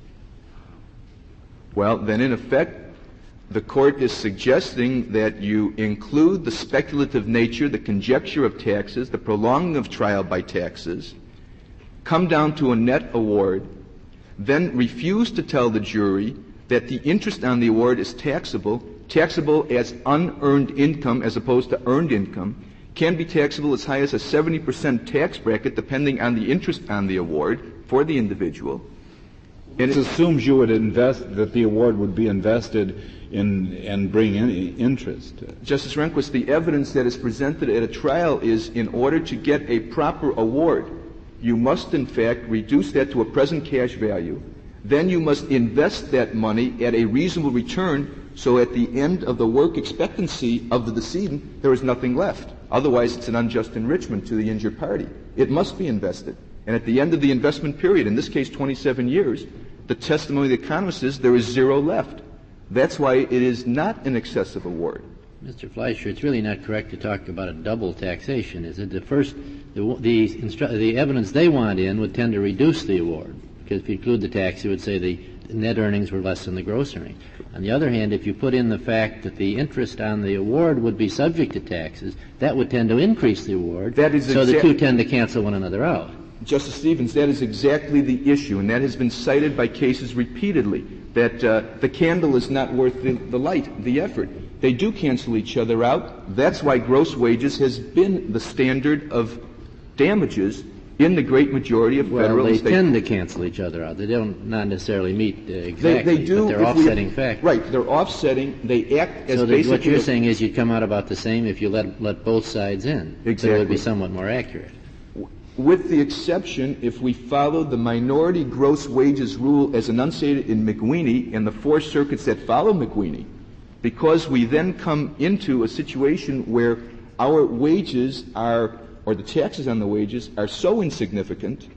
Well, then, in effect, the Court is suggesting that you include the speculative nature, the conjecture of taxes, the prolonging of trial by taxes, come down to a net award, then refuse to tell the jury that the interest on the award is taxable as unearned income as opposed to earned income, can be taxable as high as a 70% tax bracket depending on the interest on the award for the individual. And it assumes you would that the award would be invested in and bring in interest. Justice Rehnquist, the evidence that is presented at a trial is in order to get a proper award, you must in fact reduce that to a present cash value. Then you must invest that money at a reasonable return so at the end of the work expectancy of the decedent, there is nothing left. Otherwise, it's an unjust enrichment to the injured party. It must be invested. And at the end of the investment period, in this case 27 years, the testimony of the economist is there is zero left. That's why it is not an excessive award. Mr. Fleischer, it's really not correct to talk about a double taxation, is it? The evidence they want in would tend to reduce the award, because if you include the tax, it would say the net earnings were less than the gross earnings. On the other hand, if you put in the fact that the interest on the award would be subject to taxes, that would tend to increase the award, so the two tend to cancel one another out. Justice Stevens, that is exactly the issue, and that has been cited by cases repeatedly, that the candle is not worth the light, the effort. They do cancel each other out. That's why gross wages has been the standard of damages in the great majority of federal and state. Well, they tend to cancel each other out. They don't not necessarily meet exactly, they do, but they're offsetting factors. Right, they're offsetting. They act as so basically. What you're saying is you'd come out about the same if you let both sides in. Exactly. So it would be somewhat more accurate. With the exception, if we follow the minority gross wages rule as enunciated in McWeeny and the four circuits that follow McWeeny, because we then come into a situation where our wages are, or the taxes on the wages, are so insignificant,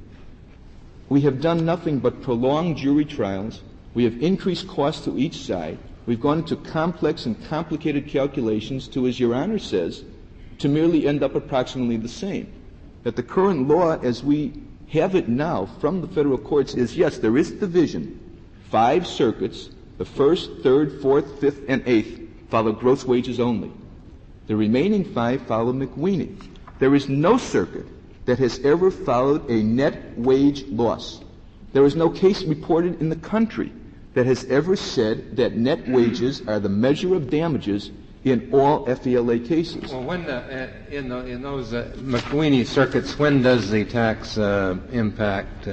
we have done nothing but prolong jury trials. We have increased costs to each side. We've gone into complex and complicated calculations to, as Your Honor says, to merely end up approximately the same. That the current law as we have it now from the federal courts is, yes, there is division. 5 circuits, the 1st, 3rd, 4th, 5th, and 8th, follow gross wages only. The remaining 5 follow McWeeny. There is no circuit that has ever followed a net wage loss. There is no case reported in the country that has ever said that net wages are the measure of damages in all FELA cases. Well, when in those McWeeny circuits, when does the tax impact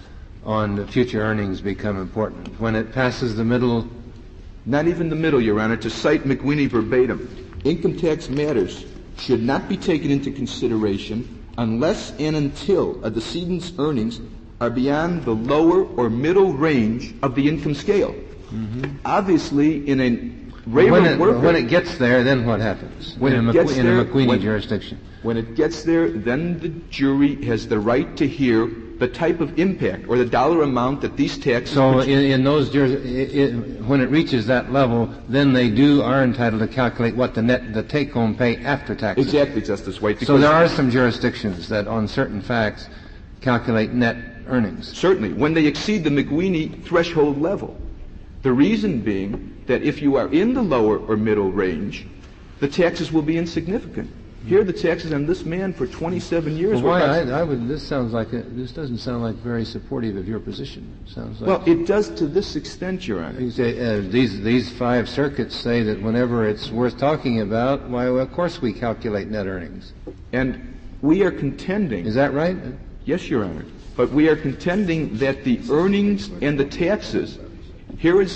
on the future earnings become important? When it passes the middle? Not even the middle, Your Honor. To cite McWeeny verbatim, income tax matters should not be taken into consideration unless and until a decedent's earnings are beyond the lower or middle range of the income scale. Mm-hmm. Obviously, in a railroad worker, when it gets there, then what happens? In a McWeeny jurisdiction. When it gets there, then the jury has the right to hear the type of impact or the dollar amount that these taxes. So in those when it reaches that level, then they are entitled to calculate what the take-home pay after taxes. Exactly, Justice White. So there are some jurisdictions that, on certain facts, calculate net earnings. Certainly, when they exceed the McWeeny threshold level. The reason being that if you are in the lower or middle range, the taxes will be insignificant. Here, the taxes on this man for 27 years. Well, this doesn't sound like very supportive of your position. Sounds like. Well, it does to this extent, Your Honor. You say, these 5 circuits say that whenever it's worth talking about, why, well, of course we calculate net earnings. And we are contending. Is that right? Yes, Your Honor. But we are contending that the earnings and the taxes. Here is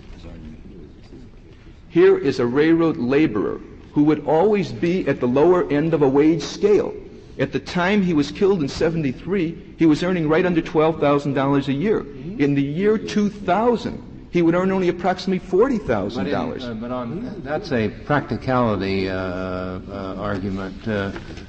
a railroad laborer who would always be at the lower end of a wage scale. At the time he was killed in 1973, he was earning right under $12,000 a year. In the year 2000, he would earn only approximately $40,000. But that's a practicality argument.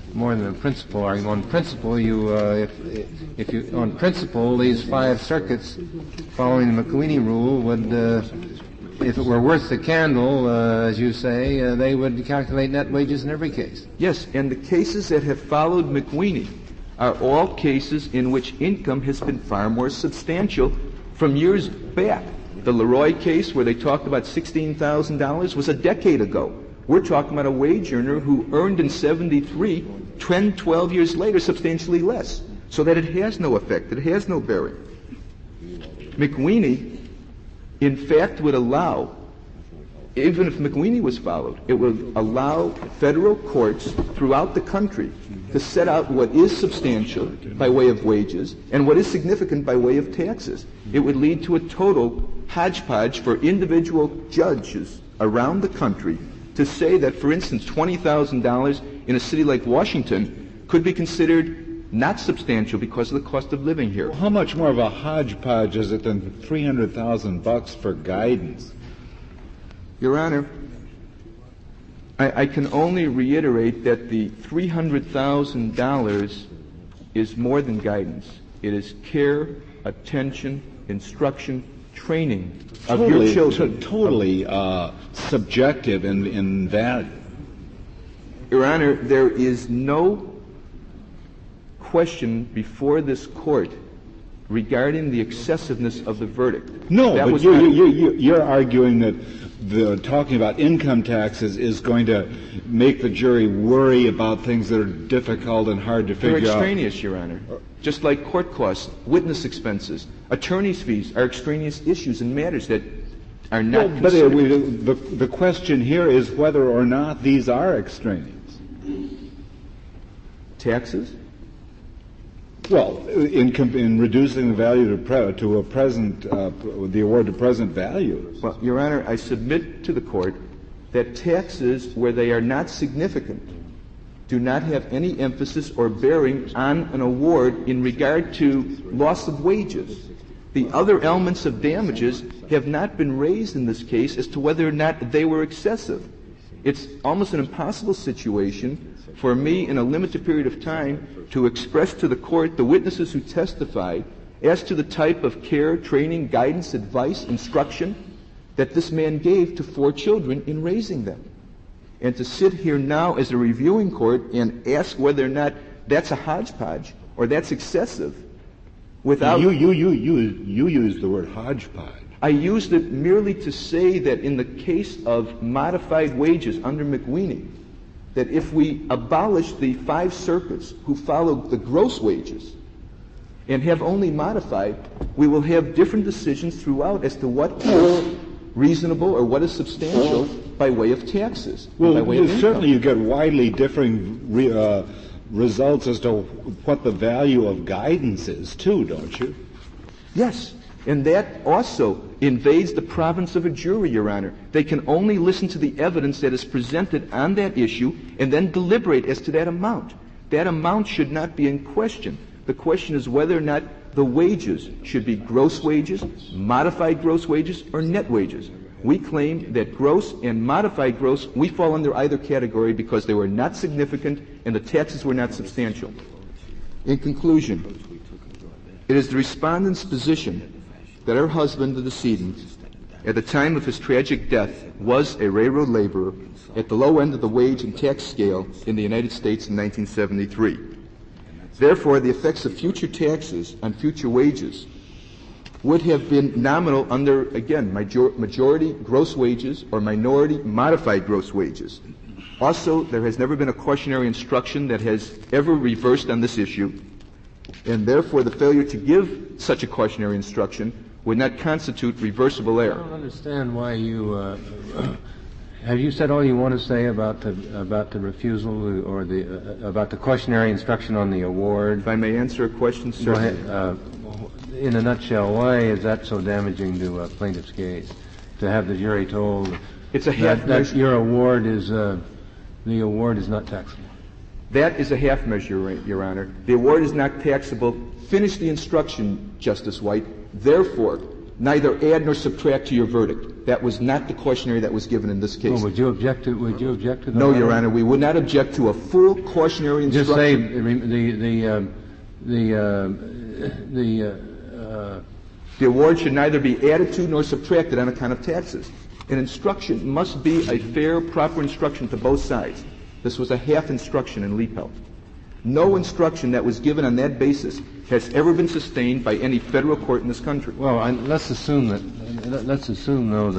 more than a principle argument. On principle, if you on principle, these 5 circuits, following the McWeeny rule, would, if it were worth the candle, as you say, they would calculate net wages in every case. Yes, and the cases that have followed McWeeny are all cases in which income has been far more substantial from years back. The Leroy case, where they talked about $16,000, was a decade ago. We're talking about a wage earner who earned in 73, 10, 12 years later, substantially less. So that it has no effect. It has no bearing. McWeeny, in fact, would allow, even if McWeeny was followed, it would allow federal courts throughout the country to set out what is substantial by way of wages and what is significant by way of taxes. It would lead to a total hodgepodge for individual judges around the country to say that, for instance, $20,000 in a city like Washington could be considered not substantial because of the cost of living here. How much more of a hodgepodge is it than $300,000 for guidance? Your Honor, I can only reiterate that the $300,000 is more than guidance. It is care, attention, instruction, training of your children. Totally subjective in value. Your Honor, there is no question before this court regarding the excessiveness of the verdict. No, but you're arguing that talking about income taxes is going to make the jury worry about things that are difficult and hard to figure out. They're extraneous, Your Honor. Just like court costs, witness expenses, attorney's fees are extraneous issues and matters that are not considered. But the question here is whether or not these are extraneous. Taxes? Well, in reducing the value to a present, the award to present value. Well, Your Honor, I submit to the court that taxes, where they are not significant, do not have any emphasis or bearing on an award in regard to loss of wages. The other elements of damages have not been raised in this case as to whether or not they were excessive. It's almost an impossible situation for me in a limited period of time to express to the court the witnesses who testified as to the type of care, training, guidance, advice, instruction that this man gave to 4 children in raising them. And to sit here now as a reviewing court and ask whether or not that's a hodgepodge or that's excessive without... You used the word hodgepodge. I used it merely to say that in the case of modified wages under McWeeny, that if we abolish the 5 circuits who follow the gross wages and have only modified, we will have different decisions throughout as to what is reasonable or what is substantial by way of taxes. Well, by way of certainly you get widely differing results as to what the value of guidance is, too, don't you? Yes. And that also invades the province of a jury, Your Honor. They can only listen to the evidence that is presented on that issue and then deliberate as to that amount. That amount should not be in question. The question is whether or not the wages should be gross wages, modified gross wages, or net wages. We claim that gross and modified gross, we fall under either category because they were not significant and the taxes were not substantial. In conclusion, it is the respondent's position that her husband, the decedent, at the time of his tragic death, was a railroad laborer at the low end of the wage and tax scale in the United States in 1973. Therefore, the effects of future taxes on future wages would have been nominal under, again, majority gross wages or minority modified gross wages. Also, there has never been a cautionary instruction that has ever reversed on this issue, and therefore the failure to give such a cautionary instruction would not constitute reversible error. I don't understand why you have you said all you want to say about the refusal or about the cautionary instruction on the award? If I may answer a question, sir. Go ahead. In a nutshell, why is that so damaging to a plaintiff's case? To have the jury told it's a half that your award is the award is not taxable. That is a half measure, Your Honor. The award is not taxable. Finish the instruction, Justice White. Therefore, neither add nor subtract to your verdict. That was not the cautionary that was given in this case. Well, would you object to the No, Your Honor, we would not object to a full cautionary instruction. Just say the award should neither be added to nor subtracted on account of taxes. An instruction must be a fair, proper instruction to both sides. This was a half instruction in Liepelt. No instruction that was given on that basis has ever been sustained by any federal court in this country. Well, let's assume though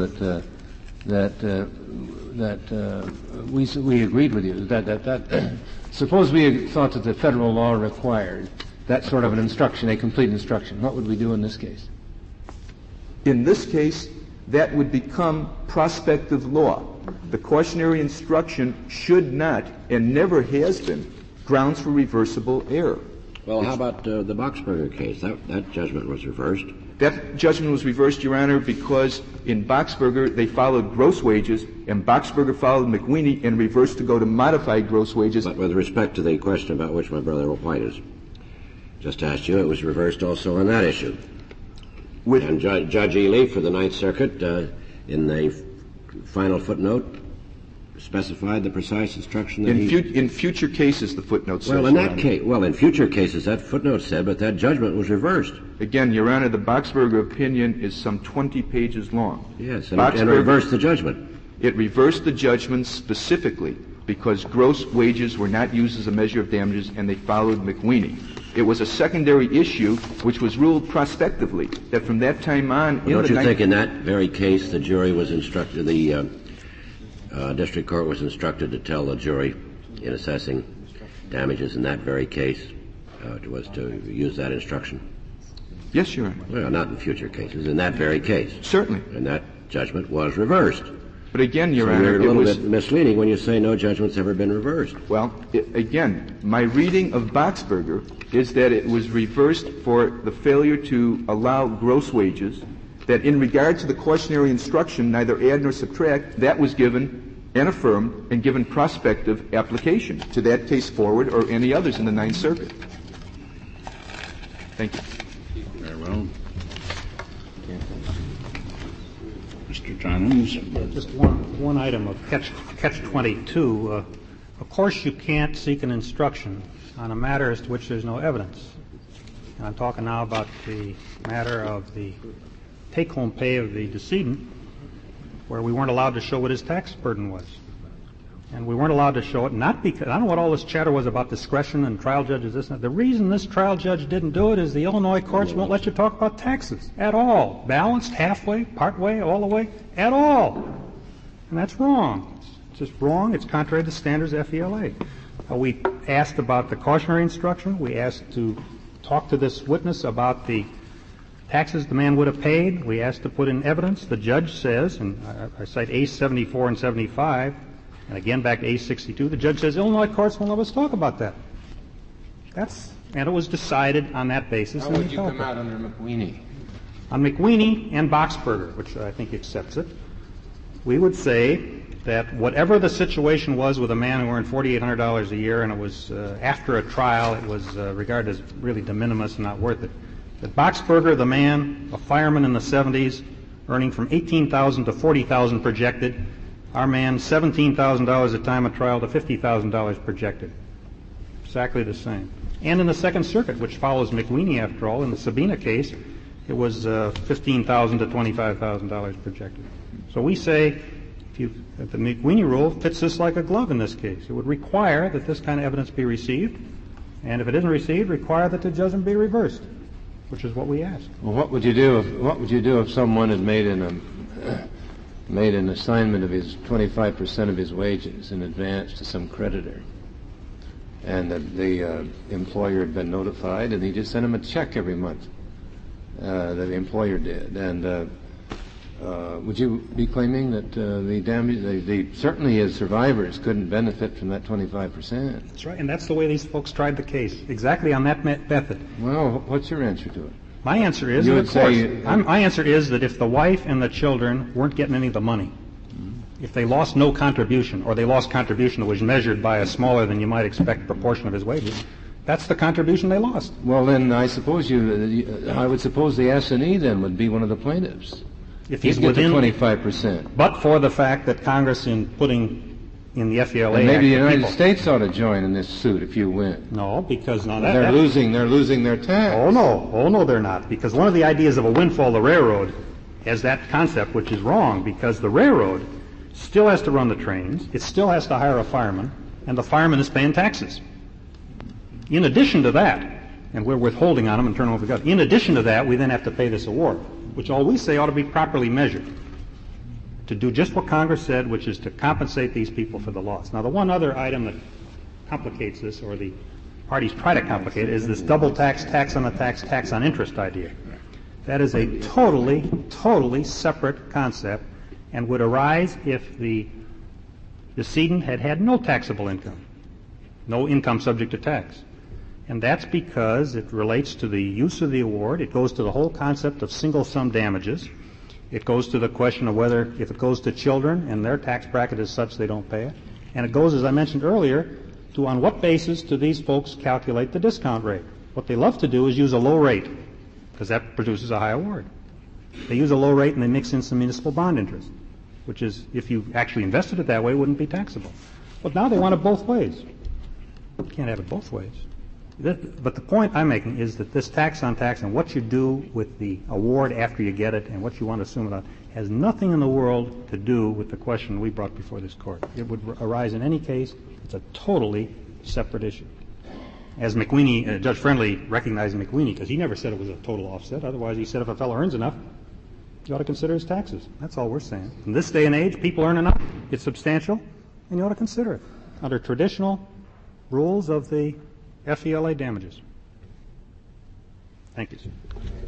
that we agreed with you that suppose we thought that the federal law required that sort of an instruction, a complete instruction. What would we do in this case? In this case, that would become prospective law. The cautionary instruction should not and never has been grounds for reversible error. Well, how about the Boxberger case? That judgment was reversed. That judgment was reversed, Your Honor, because in Boxberger they followed gross wages, and Boxberger followed McWeeny and reversed to go to modified gross wages. But with respect to the question about which my brother White has just asked you, it was reversed also on that issue. And Judge Ely for the Ninth Circuit, in the final footnote, specified the precise instruction that in future cases, the footnote says. Well, in future cases, that footnote said, but that judgment was reversed. Again, Your Honor, the Boxberger opinion is some 20 pages long. Yes, and it reversed the judgment. It reversed the judgment specifically because gross wages were not used as a measure of damages, and they followed McWeeny. It was a secondary issue which was ruled prospectively, that from that time on... Don't you think in that very case the jury was instructed, the district court was instructed to tell the jury in assessing damages in that very case was to use that instruction? Yes, Your Honor. Well, not in future cases, in that very case. Certainly. And that judgment was reversed. But again, Your Honor, you're a little bit misleading when you say no judgment's ever been reversed. Well, again, my reading of Boxberger is that it was reversed for the failure to allow gross wages, that in regard to the cautionary instruction, neither add nor subtract, that was given and affirmed and given prospective application to that case forward or any others in the Ninth Circuit. Thank you. Very well. Mr. Johns. Just one item of catch-22. Of course, you can't seek an instruction on a matter as to which there's no evidence. And I'm talking now about the matter of the take-home pay of the decedent, where we weren't allowed to show what his tax burden was. And we weren't allowed to show it, not because, I don't know what all this chatter was about discretion and trial judges, this and that. The reason this trial judge didn't do it is the Illinois courts won't let you talk about taxes at all. Balanced, halfway, part way, all the way, at all. And that's wrong. It's just wrong. It's contrary to standards of FELA. We asked about the cautionary instruction. We asked to talk to this witness about the taxes the man would have paid. We asked to put in evidence. The judge says, and I cite A74 and 75, and again back to A62, the judge says, Illinois courts won't let us talk about that. And it was decided on that basis. How would you come out under McWeeny? On McWeeny and Boxberger, which I think accepts it, we would say that whatever the situation was with a man who earned $4,800 a year, and it was after a trial, it was regarded as really de minimis and not worth it. That Boxberger, the man, a fireman in the 70s, earning from $18,000 to $40,000 projected, our man $17,000 at time of trial to $50,000 projected. Exactly the same. And in the Second Circuit, which follows McWeeny after all, in the Sabina case, it was $15,000 to $25,000 projected. So we say that the McWeeny rule fits this like a glove in this case. It would require that this kind of evidence be received, and if it isn't received, require that the judgment be reversed, which is what we asked. Well, what would you do if someone had made an assignment of his 25% of his wages in advance to some creditor, and the employer had been notified, and he just sent him a check every month? The employer did, and would you be claiming that certainly his survivors couldn't benefit from that 25%? That's right, and that's the way these folks tried the case, exactly on that method. Well, what's your answer to it? My answer is, my answer is that if the wife and the children weren't getting any of the money, if they lost no contribution, or they lost contribution that was measured by a smaller than you might expect proportion of his wages, That's the contribution they lost. Well, then I would suppose the S&E then would be one of the plaintiffs. If he's He'd get within, to 25%. but for the fact that Congress, in putting in the FELA And maybe Act, the United people, States ought to join in this suit if you win. no, because no, They're losing their tax. Oh no, they're not. Because one of the ideas of a windfall, the railroad, has that concept, which is wrong, because the railroad still has to run the trains, it still has to hire a fireman, and the fireman is paying taxes. In addition to that, and we're withholding on them and turning over the government, in addition to that, we then have to pay this award, which all we say ought to be properly measured, to do just what Congress said, which is to compensate these people for the loss. Now, the one other item that complicates this, or the parties try to complicate it, is this double tax, tax on the tax, tax on interest idea. That is a totally separate concept and would arise if the decedent had had no taxable income, no income subject to tax. And that's because it relates to the use of the award. It goes to the whole concept of single sum damages. It goes to the question of whether, if it goes to children and their tax bracket is such they don't pay it. And it goes, as I mentioned earlier, to on what basis do these folks calculate the discount rate. What they love to do is use a low rate, because that produces a high award. They use a low rate and they mix in some municipal bond interest, which is, if you actually invested it that way, wouldn't be taxable. But now they want it both ways. You can't have it both ways. But the point I'm making is that this tax on tax and what you do with the award after you get it and what you want to assume it on has nothing in the world to do with the question we brought before this court. It would arise in any case. It's a totally separate issue. As McWeeny, Judge Friendly recognized McWeeny, because he never said it was a total offset. Otherwise, he said if a fellow earns enough, you ought to consider his taxes. That's all we're saying. In this day and age, people earn enough. It's substantial, and you ought to consider it under traditional rules of the FELA damages. Thank you, sir.